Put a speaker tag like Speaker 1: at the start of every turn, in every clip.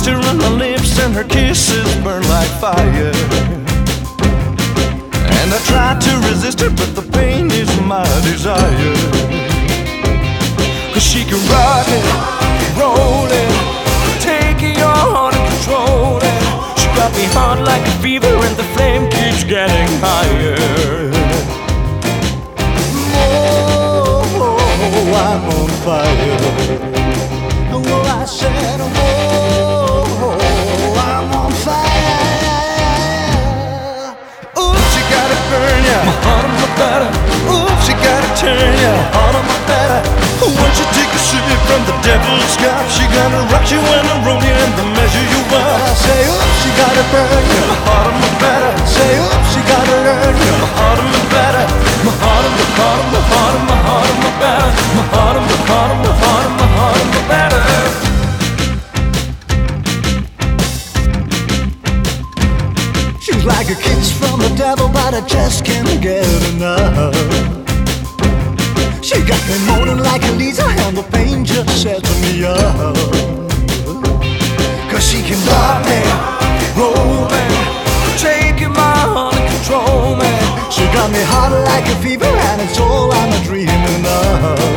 Speaker 1: taste her on my lips and her kisses burn like fire. And I try to resist her, but the pain is my desire. 'Cause she can rock it, roll it, taking your heart and control it. She got me hot like a fever and the flame keeps getting higher. Oh, I'm on fire. Oh, I said, oh, I'm on fire. Ooh, she gotta burn ya, my heart on my batter. Ooh, she gotta turn ya, my heart on my batter. Once you take a sip from the devil's cup, she gonna rock you and roll you and measure you up. I say, ooh, she gotta burn ya, my heart on my batter. Say, ooh, she gotta learn ya, my heart on my batter. My heart on my heart on my heart on my heart on my batter. My heart on my heart on my heart on my heart on my batter. She's like a kiss from the devil, but I just can't get enough. She got me moaning like a Lisa, and the pain just sets me up. 'Cause she can rock me, roll me, taking my heart and control me. She got me hot like a fever, and it's all I'm dreaming of.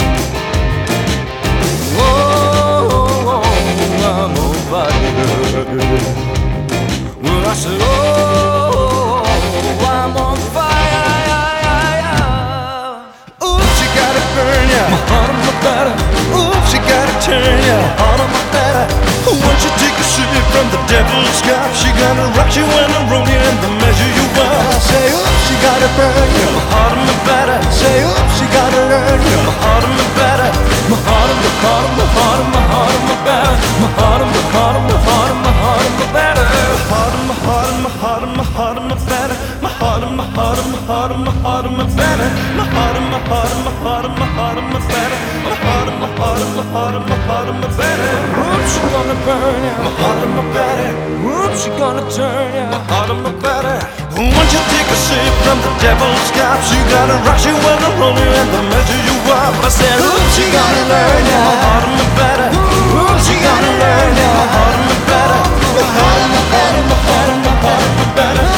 Speaker 1: Oh, I'm on fire. Well, I said, oh, I'm on fire. Ooh, she gotta burn ya, my heart on my batter. Ooh, she gotta turn ya, my heart on my batter. Once you take a sip from the devil's cup, she gonna rock you and roll you and measure you up. I say, ooh, she gotta burn ya, my heart on my batter. Say, ooh, she gotta learn ya, my heart on my batter. My heart on my heart on my heart on my heart on my batter. My heart on my heart on my heart on my heart on my batter. Heart on my heart on my heart on my heart on my batter. My heart on my heart on my heart on my heart on my batter. My heart on my heart on my heart on my heart on my batter. My heart on my heart on my heart on my heart on my batter. Whoops, she gonna burn ya, my heart on my batter. Whoops, she gonna turn ya, my heart on my batter. Once you take a sip from the devil's cup, she gonna rock you and roll you and measure you up. I said, oops, she gonna learn ya, my heart on my batter. Oops, she gonna learn ya, my heart on my batter. My heart on my heart on my heart on my heart on my batter.